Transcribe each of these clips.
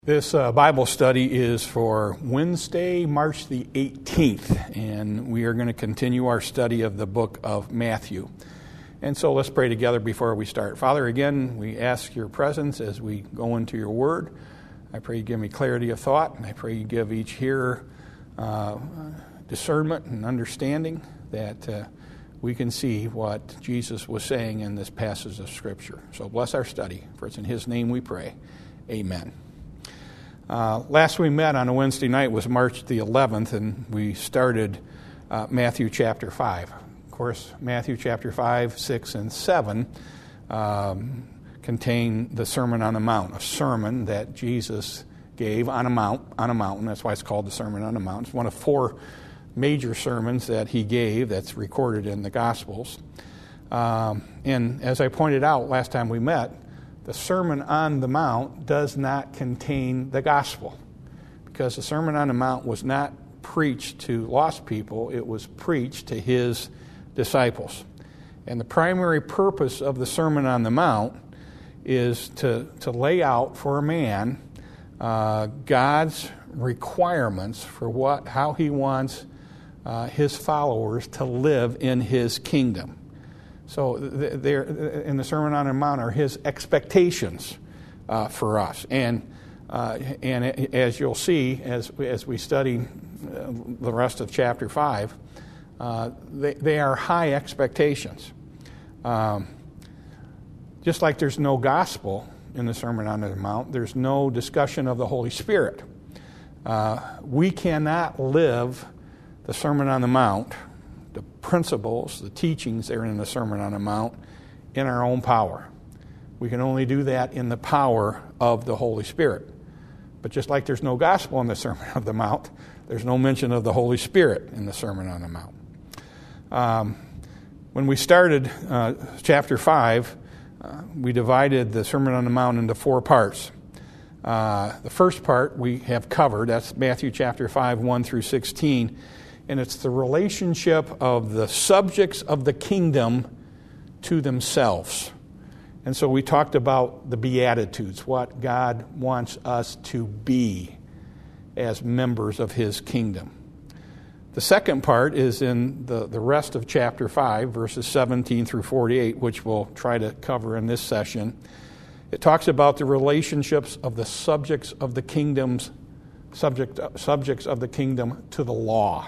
This Bible study is for Wednesday, March the 18th, and we are going to continue our study of the book of Matthew. And so let's pray together before we start. Father, again, we ask your presence as we go into your word. I pray you give me clarity of thought, and I pray you give each hearer discernment and understanding that we can see what Jesus was saying in this passage of Scripture. So bless our study, for it's in his name we pray. Amen. Last we met on a Wednesday night was March the 11th, and we started Matthew chapter 5. Of course, Matthew chapter 5, 6, and 7 contain the Sermon on the Mount, a sermon that Jesus gave on a mountain. That's why it's called the Sermon on the Mount. It's one of four major sermons that he gave that's recorded in the Gospels. And as I pointed out last time we met, the Sermon on the Mount does not contain the gospel, because the Sermon on the Mount was not preached to lost people, it was preached to his disciples. And the primary purpose of the Sermon on the Mount is to lay out for a man God's requirements for how he wants his followers to live in his kingdom. So there, in the Sermon on the Mount are his expectations for us. And as you'll see, as we study the rest of chapter 5, they are high expectations. Just like there's no gospel in the Sermon on the Mount, there's no discussion of the Holy Spirit. We cannot live the Sermon on the Mount, the principles, the teachings that are in the Sermon on the Mount, in our own power. We can only do that in the power of the Holy Spirit. But just like there's no gospel in the Sermon on the Mount, there's no mention of the Holy Spirit in the Sermon on the Mount. When we started chapter 5, we divided the Sermon on the Mount into four parts. The first part we have covered, that's Matthew chapter 5, 1 through 16, and it's the relationship of the subjects of the kingdom to themselves. And so we talked about the Beatitudes, what God wants us to be as members of his kingdom. The second part is in the rest of chapter 5, verses 17 through 48, which we'll try to cover in this session. It talks about the relationships of the subjects of the kingdoms, subjects of the kingdom to the law.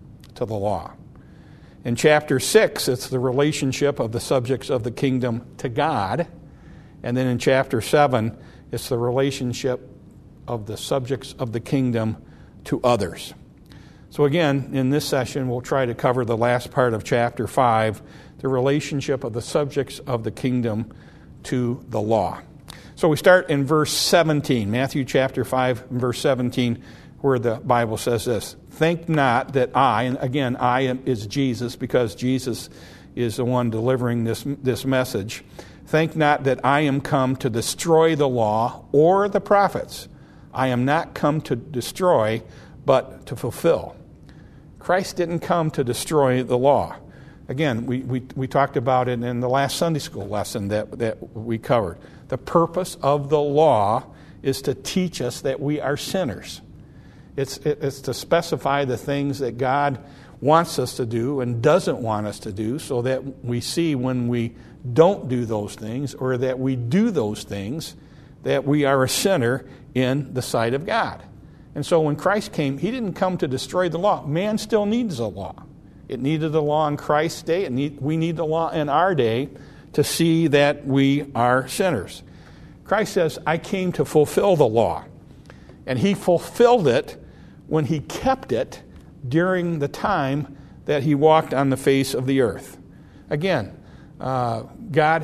In chapter 6, it's the relationship of the subjects of the kingdom to God. And then in chapter 7, it's the relationship of the subjects of the kingdom to others. So again, in this session, we'll try to cover the last part of chapter 5, the relationship of the subjects of the kingdom to the law. So we start in verse 17, Matthew chapter 5, verse 17, where the Bible says this: "Think not that I," and again, I is Jesus, because Jesus is the one delivering this message. "Think not that I am come to destroy the law or the prophets. I am not come to destroy, but to fulfill." Christ didn't come to destroy the law. Again, we talked about it in the last Sunday school lesson that we covered. The purpose of the law is to teach us that we are sinners. It's to specify the things that God wants us to do and doesn't want us to do, so that we see when we don't do those things, or that we do those things, that we are a sinner in the sight of God. And so when Christ came, he didn't come to destroy the law. Man still needs the law. It needed the law in Christ's day, and we need the law in our day to see that we are sinners. Christ says, I came to fulfill the law. And he fulfilled it when he kept it during the time that he walked on the face of the earth. Again, God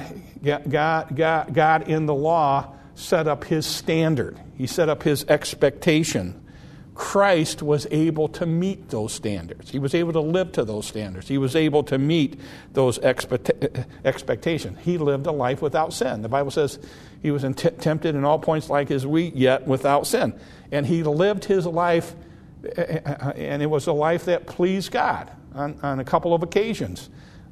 in the law set up his standard. He set up his expectation. Christ was able to meet those standards. He was able to live to those standards. He was able to meet those expectations. He lived a life without sin. The Bible says he was tempted in all points like as we, yet without sin. And he lived his life, and it was a life that pleased God on a couple of occasions.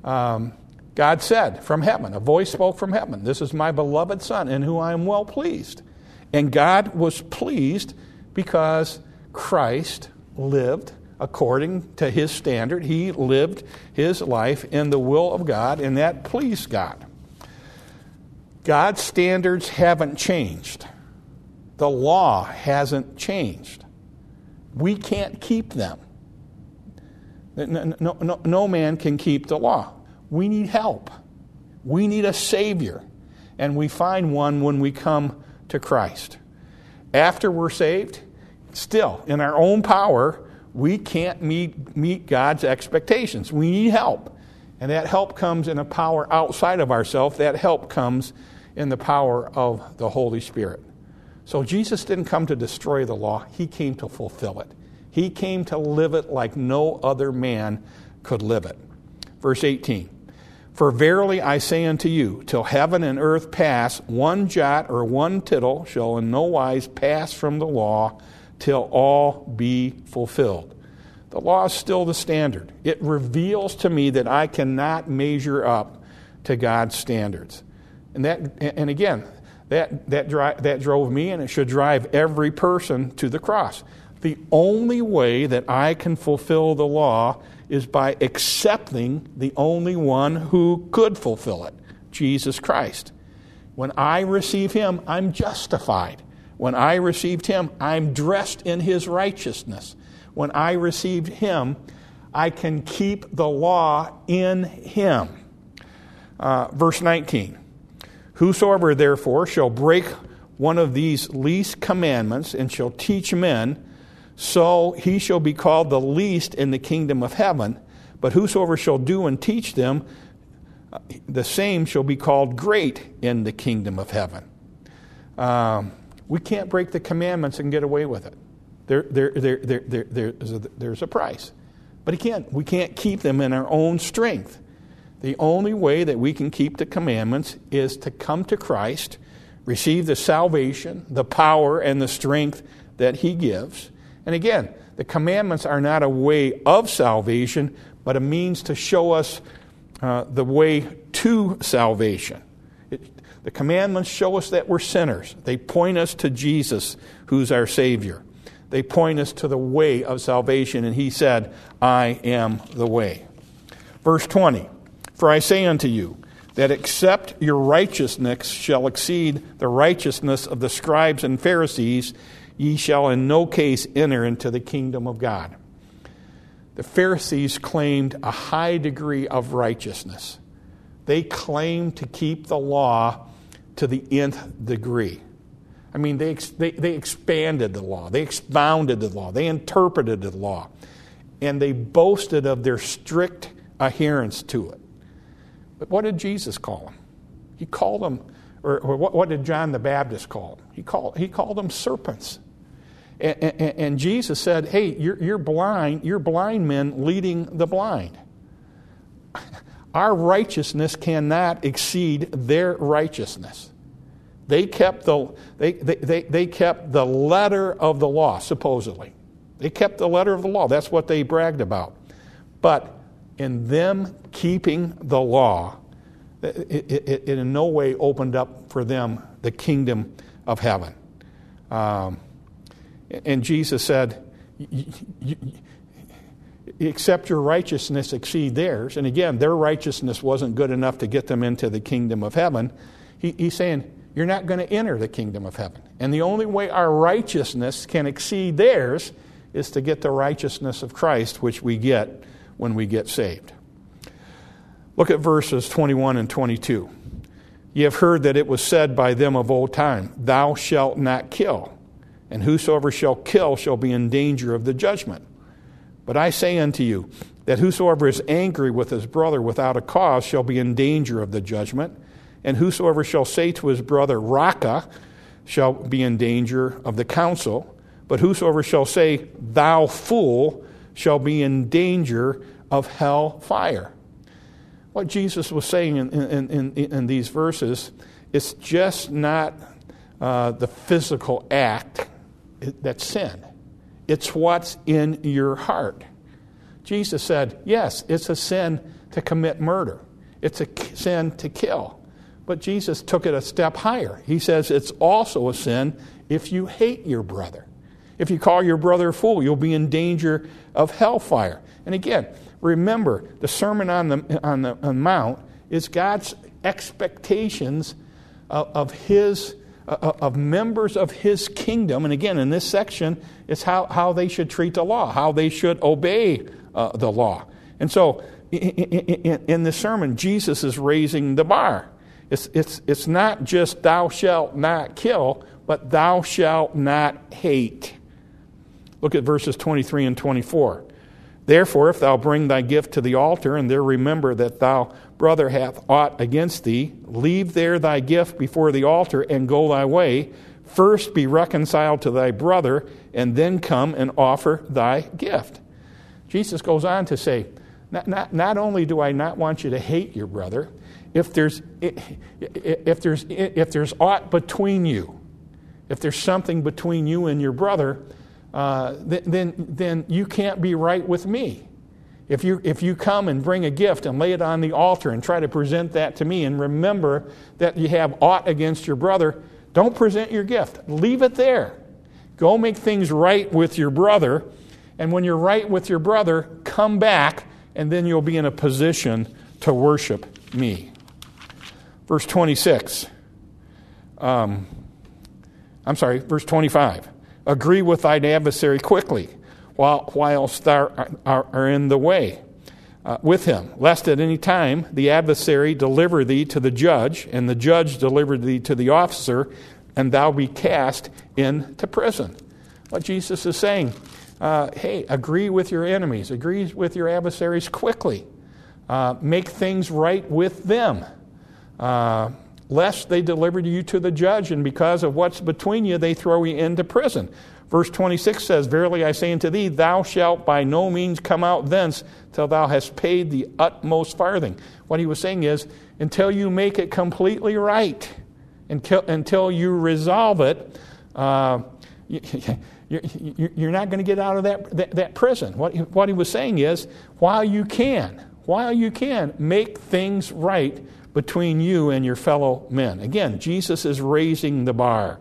God said from heaven, a voice spoke from heaven, "This is my beloved Son, in whom I am well pleased." And God was pleased because Christ lived according to his standard. He lived his life in the will of God, and that pleased God. God's standards haven't changed. The law hasn't changed. We can't keep them. No man can keep the law. We need help. We need a Savior. And we find one when we come to Christ. After we're saved, still, in our own power, we can't meet God's expectations. We need help. And that help comes in a power outside of ourselves. That help comes in the power of the Holy Spirit. So Jesus didn't come to destroy the law. He came to fulfill it. He came to live it like no other man could live it. Verse 18. For verily I say unto you, till heaven and earth pass, one jot or one tittle shall in no wise pass from the law till all be fulfilled. The law is still the standard. It reveals to me that I cannot measure up to God's standards. And again, that drove me, and it should drive every person to the cross. The only way that I can fulfill the law is by accepting the only one who could fulfill it, Jesus Christ. When I receive him, I'm justified. When I received him, I'm dressed in his righteousness. When I received him, I can keep the law in him. Verse 19. Whosoever therefore shall break one of these least commandments and shall teach men, so he shall be called the least in the kingdom of heaven. But whosoever shall do and teach them, the same shall be called great in the kingdom of heaven. We can't break the commandments and get away with it. There's a price. But again, we can't keep them in our own strength. The only way that we can keep the commandments is to come to Christ, receive the salvation, the power, and the strength that he gives. And again, the commandments are not a way of salvation, but a means to show us the way to salvation. The commandments show us that we're sinners. They point us to Jesus, who's our Savior. They point us to the way of salvation, and he said, I am the way. Verse 20, for I say unto you, that except your righteousness shall exceed the righteousness of the scribes and Pharisees, ye shall in no case enter into the kingdom of God. The Pharisees claimed a high degree of righteousness. They claimed to keep the law to the nth degree. I mean, they expanded the law. They expounded the law. They interpreted the law. And they boasted of their strict adherence to it. But what did Jesus call them? He called them, or what did John the Baptist call them? He called them serpents. And Jesus said, hey, you're blind. You're blind men leading the blind. Our righteousness cannot exceed their righteousness. They kept the letter of the law, supposedly. They kept the letter of the law. That's what they bragged about. But in them keeping the law, it in no way opened up for them the kingdom of heaven. And Jesus said, except your righteousness exceed theirs. And again, their righteousness wasn't good enough to get them into the kingdom of heaven. He's saying, you're not going to enter the kingdom of heaven. And the only way our righteousness can exceed theirs is to get the righteousness of Christ, which we get when we get saved. Look at verses 21 and 22. Ye have heard that it was said by them of old time, thou shalt not kill, and whosoever shall kill shall be in danger of the judgment. But I say unto you, that whosoever is angry with his brother without a cause shall be in danger of the judgment, and whosoever shall say to his brother, Raca, shall be in danger of the council, but whosoever shall say, thou fool, shall be in danger of hell fire. What Jesus was saying in these verses, it's just not the physical act that's sin. It's what's in your heart. Jesus said, yes, it's a sin to commit murder. It's a sin to kill. But Jesus took it a step higher. He says it's also a sin if you hate your brother. If you call your brother a fool, you'll be in danger of hellfire. And again, remember, the Sermon on the Mount is God's expectations of members of His kingdom. And again, in this section, it's how they should treat the law, how they should obey the law. And so, in this sermon, Jesus is raising the bar. It's not just thou shalt not kill, but thou shalt not hate. Look at verses 23 and 24. Therefore, if thou bring thy gift to the altar, and there remember that thy brother hath aught against thee, leave there thy gift before the altar, and go thy way. First be reconciled to thy brother, and then come and offer thy gift. Jesus goes on to say, not only do I not want you to hate your brother, if there's aught between you, if there's something between you and your brother, then you can't be right with me. If you come and bring a gift and lay it on the altar and try to present that to me, and remember that you have aught against your brother, don't present your gift. Leave it there. Go make things right with your brother, and when you're right with your brother, come back, and then you'll be in a position to worship me. Verse 26. Verse 25. Agree with thine adversary quickly, whilst thou art in the way with him, lest at any time the adversary deliver thee to the judge, and the judge deliver thee to the officer, and thou be cast into prison. What Jesus is saying, hey, agree with your enemies, agree with your adversaries quickly. Make things right with them, lest they deliver you to the judge, and because of what's between you, they throw you into prison. Verse 26 says, Verily I say unto thee, thou shalt by no means come out thence till thou hast paid the utmost farthing. What he was saying is, until you make it completely right, until you resolve it, you're not going to get out of that prison. What he was saying is, while you can, make things right between you and your fellow men. Again, Jesus is raising the bar.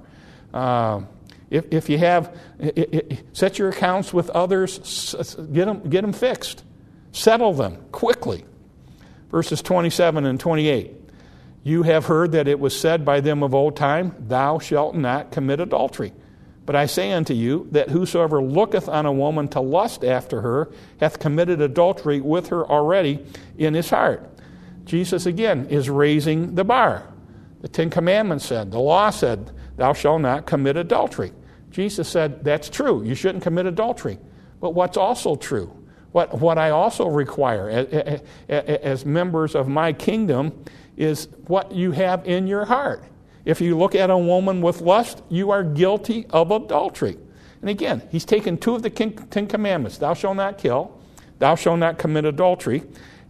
If you have, set your accounts with others, get them fixed. Settle them quickly. Verses 27 and 28. You have heard that it was said by them of old time, thou shalt not commit adultery. But I say unto you, that whosoever looketh on a woman to lust after her, hath committed adultery with her already in his heart. Jesus, again, is raising the bar. The Ten Commandments said, the law said, thou shalt not commit adultery. Jesus said, that's true. You shouldn't commit adultery. But what's also true, what I also require as members of my kingdom, is what you have in your heart. If you look at a woman with lust, you are guilty of adultery. And again, he's taken two of the Ten Commandments. Thou shalt not kill. Thou shalt not commit adultery.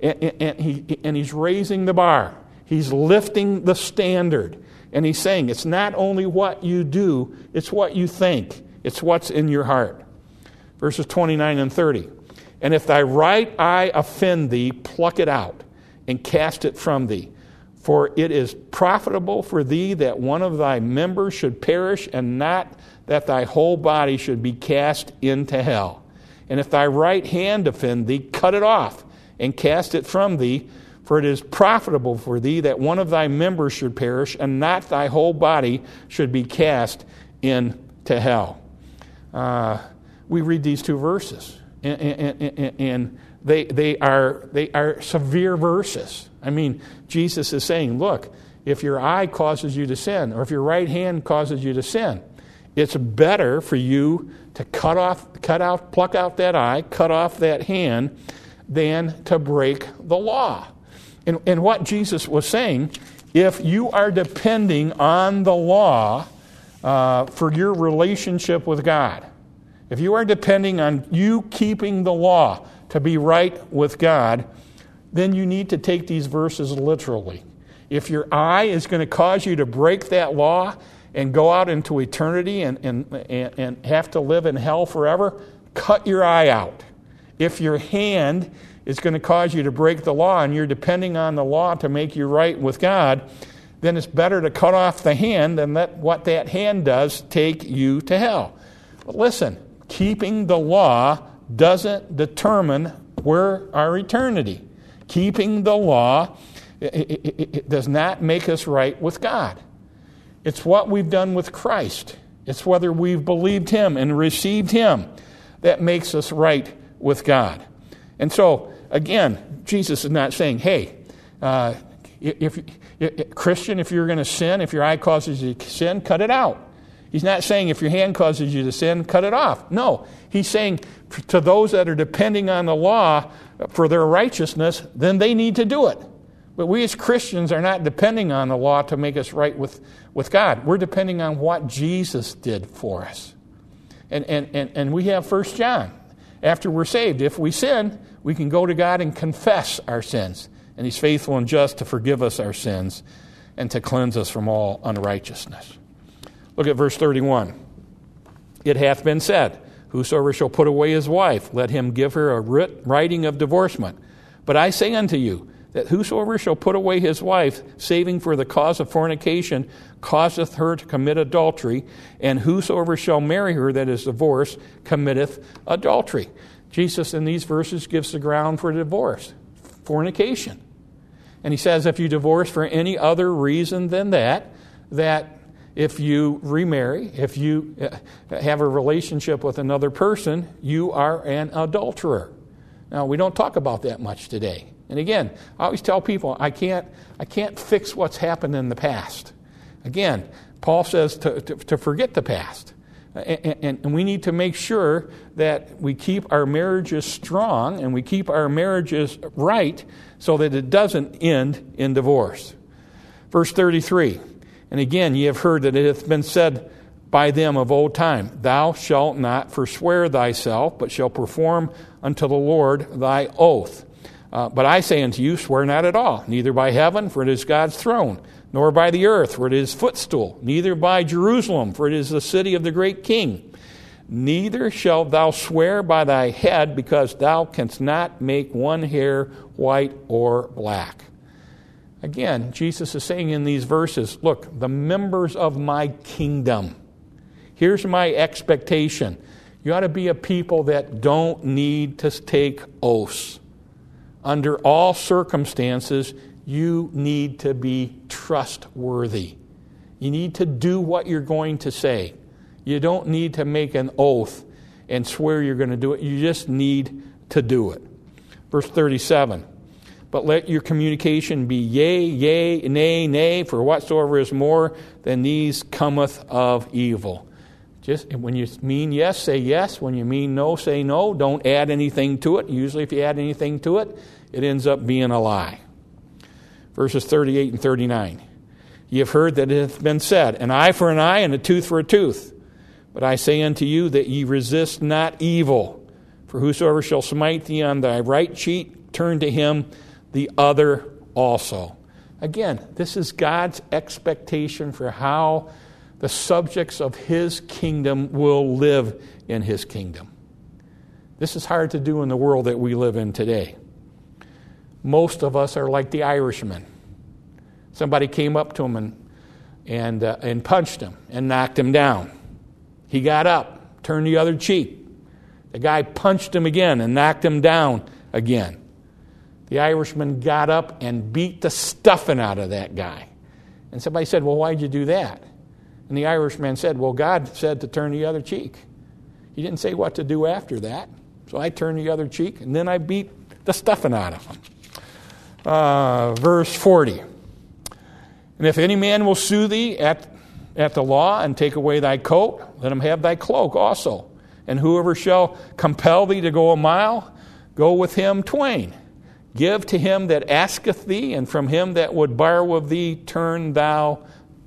And he's raising the bar. He's lifting the standard. And he's saying it's not only what you do, it's what you think. It's what's in your heart. Verses 29 and 30. And if thy right eye offend thee, pluck it out and cast it from thee. For it is profitable for thee that one of thy members should perish, and not that thy whole body should be cast into hell. And if thy right hand offend thee, cut it off and cast it from thee. For it is profitable for thee that one of thy members should perish, and not thy whole body should be cast into hell. We read these two verses, and they are severe verses. I mean, Jesus is saying, look, if your eye causes you to sin, or if your right hand causes you to sin, it's better for you to pluck out that eye, cut off that hand, than to break the law. And what Jesus was saying, if you are depending on the law for your relationship with God, if you are depending on you keeping the law to be right with God, then you need to take these verses literally. If your eye is going to cause you to break that law and go out into eternity and have to live in hell forever, cut your eye out. If your hand is going to cause you to break the law and you're depending on the law to make you right with God, then it's better to cut off the hand than let what that hand does take you to hell. But listen, keeping the law doesn't determine where our eternity. Keeping the law it does not make us right with God. It's what we've done with Christ. It's whether we've believed Him and received Him that makes us right with God. And so, again, Jesus is not saying, hey, Christian, if you're going to sin, if your eye causes you to sin, cut it out. He's not saying if your hand causes you to sin, cut it off. No, he's saying to those that are depending on the law for their righteousness, then they need to do it. But we as Christians are not depending on the law to make us right with God. We're depending on what Jesus did for us. And we have 1 John. After we're saved, if we sin, we can go to God and confess our sins. And He's faithful and just to forgive us our sins and to cleanse us from all unrighteousness. Look at verse 31. It hath been said, whosoever shall put away his wife, let him give her a writing of divorcement. But I say unto you, that whosoever shall put away his wife, saving for the cause of fornication, causeth her to commit adultery, and whosoever shall marry her that is divorced, committeth adultery. Jesus in these verses gives the ground for divorce, fornication. And He says if you divorce for any other reason than that if you remarry, if you have a relationship with another person, you are an adulterer. Now, we don't talk about that much today. And again, I always tell people, I can't fix what's happened in the past. Again, Paul says to forget the past. And we need to make sure that we keep our marriages strong and we keep our marriages right so that it doesn't end in divorce. Verse 33, and again, ye have heard that it hath been said by them of old time, thou shalt not forswear thyself, but shalt perform unto the Lord thy oath. But I say unto you, swear not at all, neither by heaven, for it is God's throne, nor by the earth, for it is His footstool, neither by Jerusalem, for it is the city of the great King. Neither shalt thou swear by thy head, because thou canst not make one hair white or black. Again, Jesus is saying in these verses, look, the members of my kingdom, here's my expectation. You ought to be a people that don't need to take oaths. Under all circumstances, you need to be trustworthy. You need to do what you're going to say. You don't need to make an oath and swear you're going to do it. You just need to do it. Verse 37, but let your communication be yea, yea, nay, nay, for whatsoever is more than these cometh of evil. Just when you mean yes, say yes. When you mean no, say no. Don't add anything to it. Usually if you add anything to it, it ends up being a lie. Verses 38 and 39. Ye have heard that it hath been said, an eye for an eye and a tooth for a tooth. But I say unto you that ye resist not evil. For whosoever shall smite thee on thy right cheek, turn to him the other also. Again, this is God's expectation for how the subjects of His kingdom will live in His kingdom. This is hard to do in the world that we live in today. Most of us are like the Irishman. Somebody came up to him and punched him and knocked him down. He got up, turned the other cheek. The guy punched him again and knocked him down again. The Irishman got up and beat the stuffing out of that guy. And somebody said, well, why'd you do that? And the Irishman said, well, God said to turn the other cheek. He didn't say what to do after that. So I turned the other cheek, and then I beat the stuffing out of him. Verse 40. And if any man will sue thee at the law and take away thy coat, let him have thy cloak also. And whoever shall compel thee to go a mile, go with him twain. Give to him that asketh thee, and from him that would borrow of thee, turn not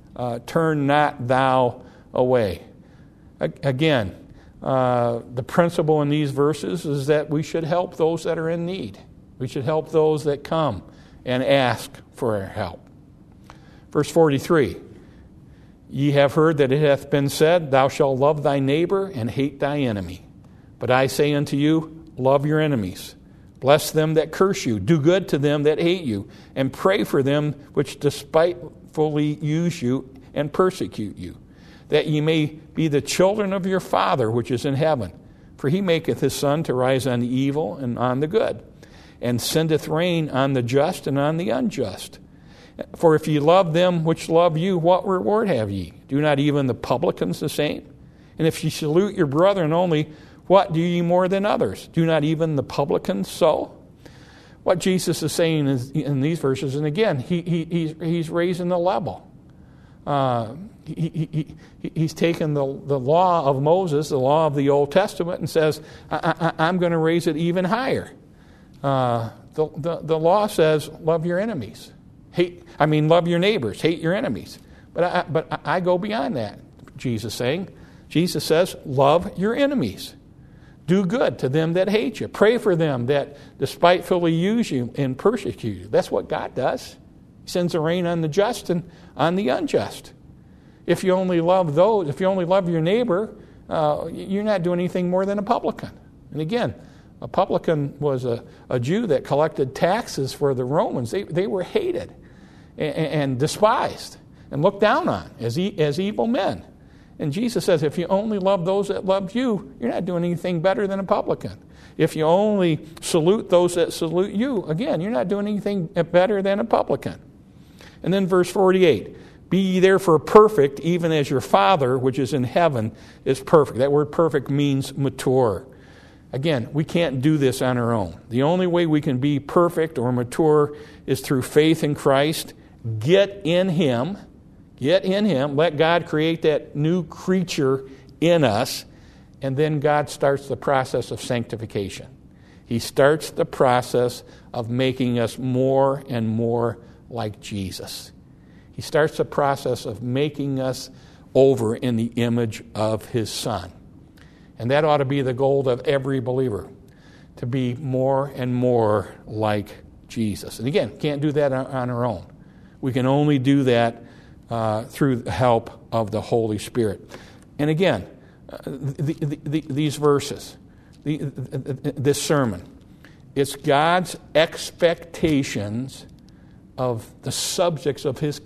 thou away. Again, the principle in these verses is that we should help those that are in need. We should help those that come and ask for our help. Verse 43, ye have heard that it hath been said, thou shalt love thy neighbor and hate thy enemy. But I say unto you, love your enemies. Bless them that curse you. Do good to them that hate you. And pray for them which despitefully use you and persecute you, that ye may be the children of your Father which is in heaven. For he maketh his sun to rise on the evil and on the good, and sendeth rain on the just and on the unjust. For if ye love them which love you, what reward have ye? Do not even the publicans the same? And if ye salute your brethren only, what do ye more than others? Do not even the publicans so? What Jesus is saying is, in these verses, and again, he's raising the level. He's taken the law of Moses, the law of the Old Testament, and says, I'm going to raise it even higher. The law says, love your enemies. Love your neighbors, hate your enemies. But I go beyond that, Jesus saying. Jesus says, love your enemies. Do good to them that hate you. Pray for them that despitefully use you and persecute you. That's what God does. He sends the rain on the just and on the unjust. If you only love those, if you only love your neighbor, you're not doing anything more than a publican. And again, a publican was a Jew that collected taxes for the Romans. They were hated and despised and looked down on as evil men. And Jesus says, if you only love those that love you, you're not doing anything better than a publican. If you only salute those that salute you, again, you're not doing anything better than a publican. And then verse 48, be ye therefore perfect, even as your Father, which is in heaven, is perfect. That word perfect means mature. Again, we can't do this on our own. The only way we can be perfect or mature is through faith in Christ. Get in Him. Let God create that new creature in us. And then God starts the process of sanctification. He starts the process of making us more and more like Jesus. He starts the process of making us over in the image of His Son. And that ought to be the goal of every believer, to be more and more like Jesus. And again, can't do that on our own. We can only do that through the help of the Holy Spirit. And again, these verses, this sermon, it's God's expectations of the subjects of His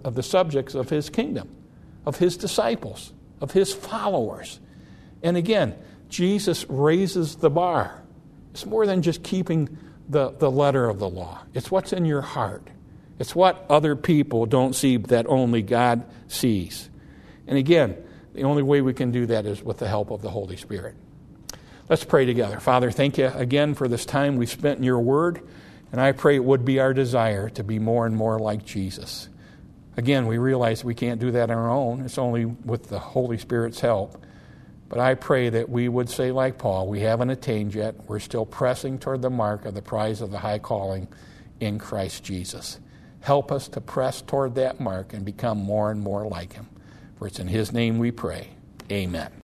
kingdom, of His disciples, of His followers. And again, Jesus raises the bar. It's more than just keeping the letter of the law. It's what's in your heart. It's what other people don't see that only God sees. And again, the only way we can do that is with the help of the Holy Spirit. Let's pray together. Father, thank you again for this time we've spent in your word. And I pray it would be our desire to be more and more like Jesus. Again, we realize we can't do that on our own. It's only with the Holy Spirit's help. But I pray that we would say like Paul, we haven't attained yet. We're still pressing toward the mark of the prize of the high calling in Christ Jesus. Help us to press toward that mark and become more and more like Him. For it's in His name we pray. Amen.